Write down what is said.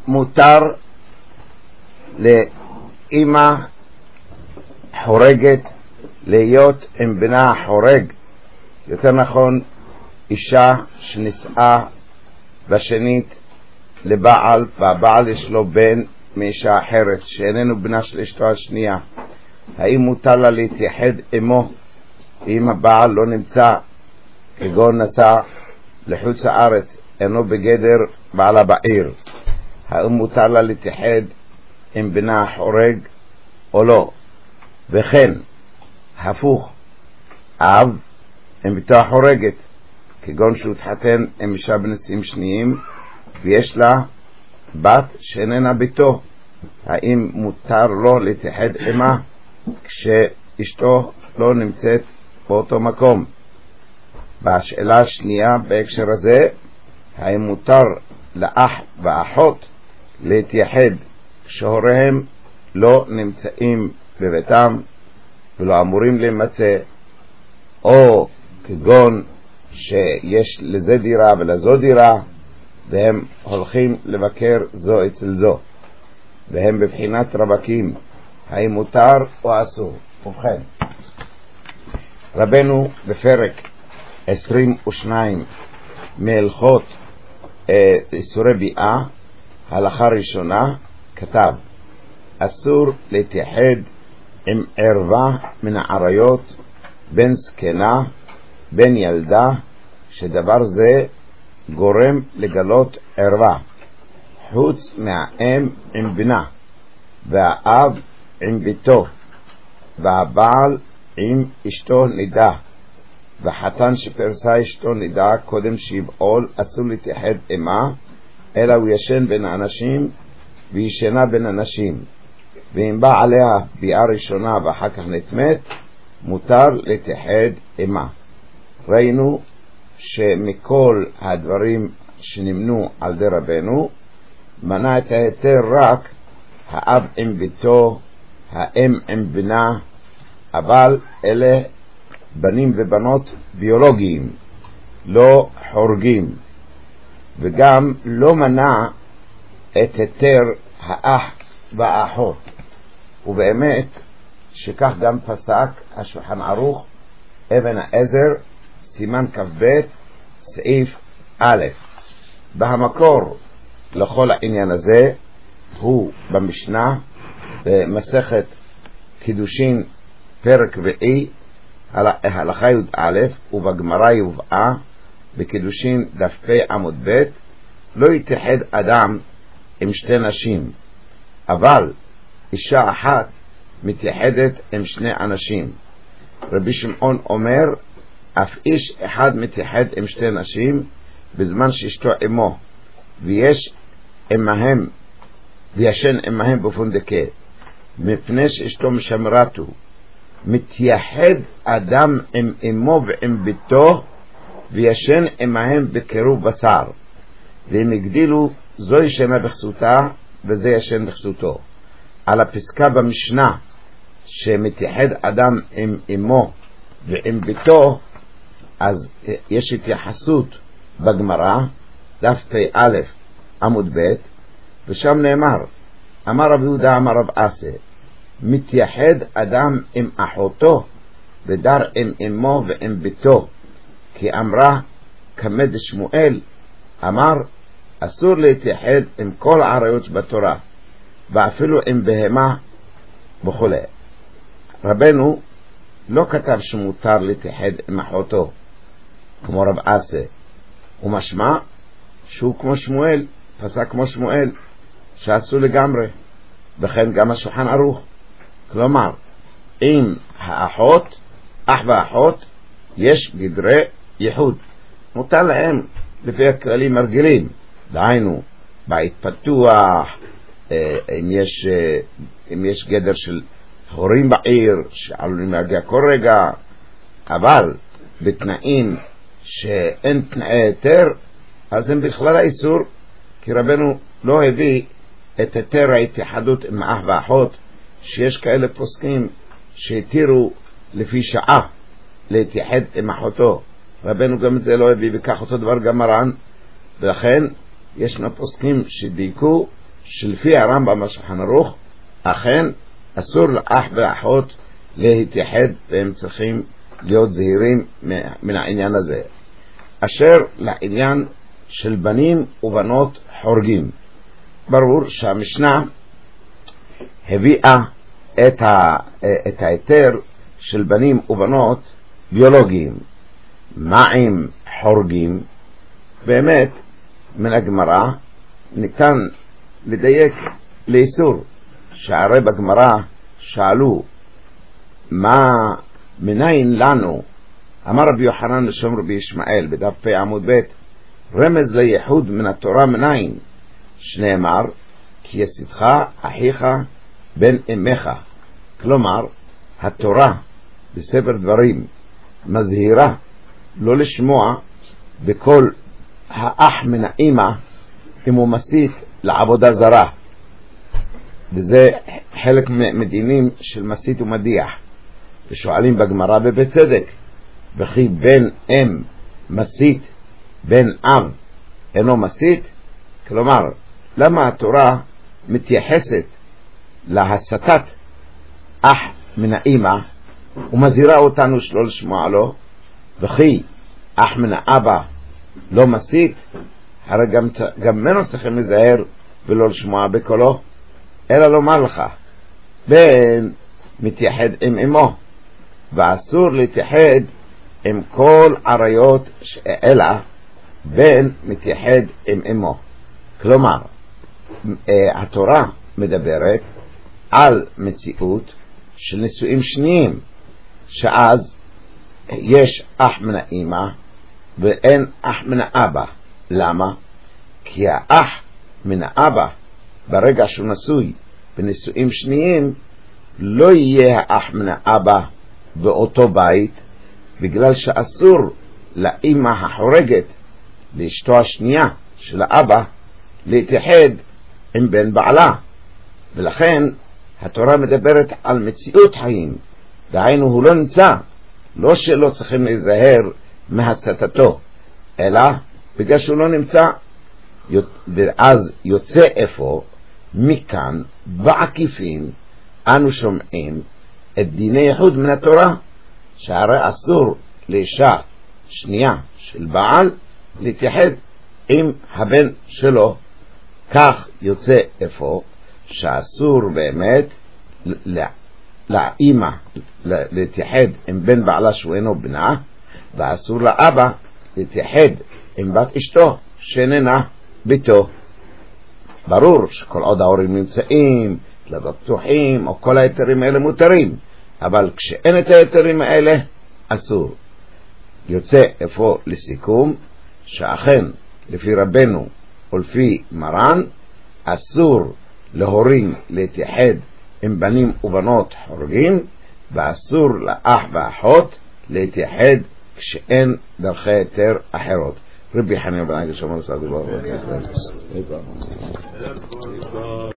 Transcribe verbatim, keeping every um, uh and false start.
מותר לאמא חורגת להיות עם בנה חורג, יותר נכון אישה שנישאה בשנית לבעל, והבעל יש לו בן מאישה אחרת שאיננו בנה של אשתו השנייה, האם מותר לה להתייחד עמו אם הבעל לא נמצא, כגון נסע לחוץ הארץ, אינו בגדר בעלה בעיר? האם מותר לה להתייחד עם בנה החורג או לא? וכן הפוך, אב עם ביתו החורגת, כגון שהוא התחתן עם אישה בנשיאים שניים ויש לה בת שאיננה ביתו, האם מותר לו להתייחד עמה כשאשתו לא נמצאת באותו מקום? והשאלה השנייה בהקשר הזה, האם מותר לאח ואחות להתייחד כשהוריהם לא נמצאים בביתם ולא אמורים להימצא, או כגון שיש לזה דירה ולזו דירה והם הולכים לבקר זו אצל זו והם בבחינת רווקים, האם מותר או אסור? ובכן, רבנו בפרק עשרים ושתיים מהלכות אה, איסורי ביאה, הלכה ראשונה, כתב אסור להתייחד עם ערווה מן העריות, בן זקנה, בן ילדה, שדבר זה גורם לגלות ערווה, חוץ מהאם עם בנה, והאב עם ביתו, והבעל עם אשתו נידה, וחתן שפרסה אשתו נידה קודם שיבעול, אסור להתייחד עמה, אלא הוא ישן בין האנשים וישנה בין אנשים, ואם בא עליה ביאה ראשונה ואחר כך נתמת, מותר להתייחד עמה. ראינו שמכל הדברים שנמנו על ידי רבנו מנע את ההיתר רק האב עם ביתו, האם עם בנה, אבל אלה בנים ובנות ביולוגיים, לא חורגים, וגם לא מנע את היתר האח והאחות, ובאמת שכך גם פסק השולחן ערוך אבן העזר סימן כ"ב סעיף א'. בהמקור לכל העניין הזה הוא במשנה במסכת קידושין פרק ואי הלכה י"א, ובגמרא יובאה בקידושין דף פ' עמוד ב', לא יתייחד אדם עם שתי נשים, אבל אישה אחת מתייחדת עם שני אנשים. רבי שמעון אומר אף איש אחד מתייחד עם שתי נשים בזמן שאשתו עמו ויש עמהם וישן עמהם בפונדקה, מפני שאשתו משמרתו. מתייחד אדם עם אמו ועם ביתו וישן עמהם בקירוב בשר, והם הגדילו זו ישנה בכסותה וזה ישן בכסותו. על הפסקה במשנה שמתייחד אדם עם אמו ועם ביתו, אז יש התייחסות בגמרא דף פ"א עמוד ב', ושם נאמר, אמר רב יהודה אמר רב אסי, מתייחד אדם עם אחותו ודר עם אמו ועם ביתו, כי אמרה כמד שמואל אמר אסור להתייחד עם כל העריות בתורה ואפילו עם בהמה וכו'. רבנו לא כתב שמותר להתייחד עם אחותו כמו רב אסי, ומשמע שהוא כמו שמואל, פסק כמו שמואל שאסור לגמרי, וכן גם השולחן ערוך. כלומר עם האחות, אח ואחות, יש גדרי ייחוד, מותר להם לפי הכללים הרגילים, דהיינו בית פתוח, אם יש, אם יש גדר של הורים בעיר שעלולים להגיע כל רגע, אבל בתנאים שאין תנאי היתר, אז הם בכלל האיסור, כי רבנו לא הביא את היתר ההתייחדות עם אח ואחות, שיש כאלה פוסקים שהתירו לפי שעה להתייחד עם אחותו. רבנו גם את זה לא הביא, וכך אותו דבר גם מרן, ולכן ישנו פוסקים שדייקו שלפי הרמב"ם בשולחן ערוך אכן אסור לאח ואחות להתייחד, והם צריכים להיות זהירים מן העניין הזה. אשר לעניין של בנים ובנות חורגים, ברור שהמשנה הביאה את, ה, את ההיתר של בנים ובנות ביולוגיים. מה עם חורגים? באמת מן הגמרא ניתן לדייק לאיסור, שהרי בגמרא שאלו מה מניין לנו, אמר רבי יוחנן לשם רבי ישמעאל בדף פ עמוד ב', רמז לייחוד מן התורה מניין, שנאמר כי יסיתך אחיך בן אמך. כלומר התורה בספר דברים מזהירה לא לשמוע בכל האח מן האמא אם הוא מסית לעבודה זרה, וזה חלק מדינים של מסית ומדיח. ושואלים בגמרא ובצדק, וכי בן אם מסית בן אב אינו מסית? כלומר למה התורה מתייחסת להסתת אח מן האמא ומזהירה אותנו שלא לשמוע לו, וכי אח מן האבא לא מסית? הרי גם, גם מנו צריכים לזהר ולא לשמוע בקולו, אלא לומר לך בן מתייחד עם אמו, ואסור להתייחד עם כל עריות, אלא בן מתייחד עם אמו. כלומר התורה מדברת על מציאות של נישואים שניים, שאז יש אח מן האמא ואין אח מן האבא. למה? כי האח מן האבא ברגע שהוא נשוי בנישואים שניים לא יהיה האח מן האבא באותו בית, בגלל שאסור לאמא החורגת לאשתו השנייה של האבא להתייחד עם בן בעלה. ולכן התורה מדברת על מציאות חיים, דהיינו הוא לא נמצא, לא שלא צריכים להיזהר מהסתתו, אלא בגלל שהוא לא נמצא, ואז יוצא איפה? מכאן בעקיפין אנו שומעים את דיני ייחוד מן התורה, שהרי אסור לאישה שנייה של בעל להתייחד עם הבן שלו. כך יוצא איפה? שאסור באמת לאמא להתייחד עם בן בעלה שהוא אינו בנה, ואסור לאבא להתייחד עם בת אשתו שאיננה ביתו. ברור שכל עוד ההורים נמצאים, תלדות פתוחים או כל היתרים האלה מותרים, אבל כשאין את היתרים האלה אסור. יוצא איפה לסיכום שאכן לפי רבנו ולפי מרן אסור להורים להתייחד עם בנים ובנות חורגים, ואסור לאח ואחות להתייחד כשאין דרכי היתר אחרות. רבי חנינא בן עקשיא אמר